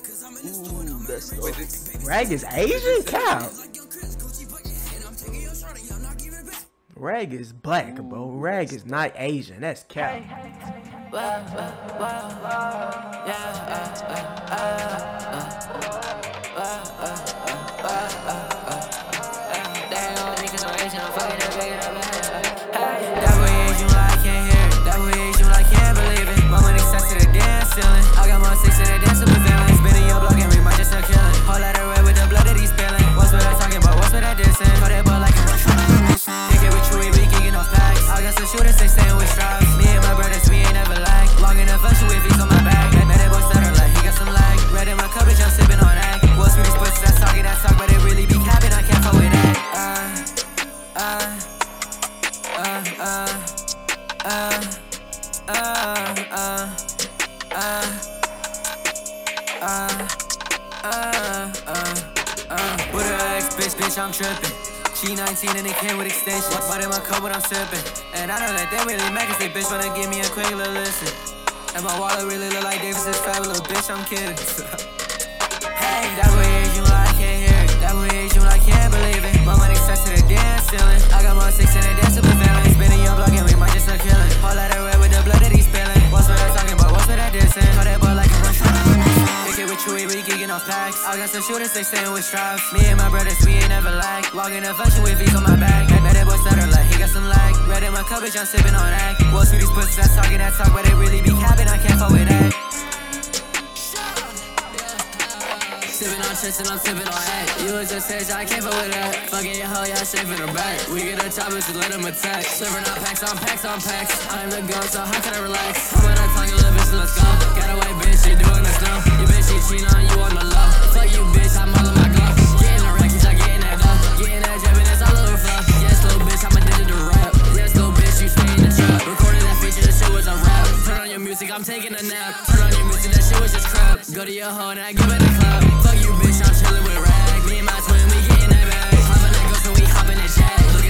Ooh, that's dope. Rag is Asian? Cow. Rag is black, bro. Rag is not Asian. That's cow. I got more six in the dance with villains. Been in your block and we might just start killing. Whole lot of red with the blood that he's spilling. What's what I talking about? What's what I dissing? Call that boy like a rush. Kick it with Chewy, we kicking off packs. I got some shooters, they staying with straps. Me and my brothers, we ain't never lag. Long enough, you with V's on my back. That boy stutter like he got some lag. Red in my coverage, I'm sipping on ag. What's with these pussies that's talking that talk, but it really be capping. I can't fuck with that. With her ex, bitch, I'm trippin'. She 19 and it came with extensions. But in my cup when I'm sippin'. And I know that they really mad cause they bitch wanna give me a quick little listen. And my wallet really look like Davis's fat little bitch, I'm kidding. Hey, that boy is you, I can't hear it. That boy is you, I can't believe it. My money stuck to the dance ceiling. I got more six in the dance with villains. Been in your block and we might just start killing. Whole lot of red with the blood that he's spilling. What's what I talking about? What's what I dissing? Call that boy like a rush. Kick it with Chewy, we kicking off packs. I got some shooters, they staying with straps. Me and my brothers, we ain't never lag. Long enough, you with V's on my back. That boy stutter like he got some lag. Red in my coverage, I'm sipping on ag. What's with these pussies that's talking that talk, but they really be capping. I can't fuck with that. Sippin' on chips and I'm sippin' on egg. You was just said I can't fuck with that. Fucking your hoe, y'all shaving her back. We get a chopper to let him attack. Serving out packs on packs on packs. I'm the gun, so how can I relax? I'm gonna talk a little bitch, let's go. Got a white bitch, she doing the snow. Your bitch, she cheating on you on the low. Fuck you, bitch, I'm all in my glove. Getting the records, I getting that dough. Getting that jab and it's all over flow. Yes, little bitch, I'm addicted to rap. Yes, little bitch, you stay in the trap. Recording that feature, that shit was a rap. Turn on your music, I'm taking a nap. Turn on your music, that shit was just crap. Go to your hoe and I give it a clap. Fuck you, bitch, I'm chillin' with rag. Me and my twin, we getting that bag. Hoppin' that ghost and we hoppin' that jack.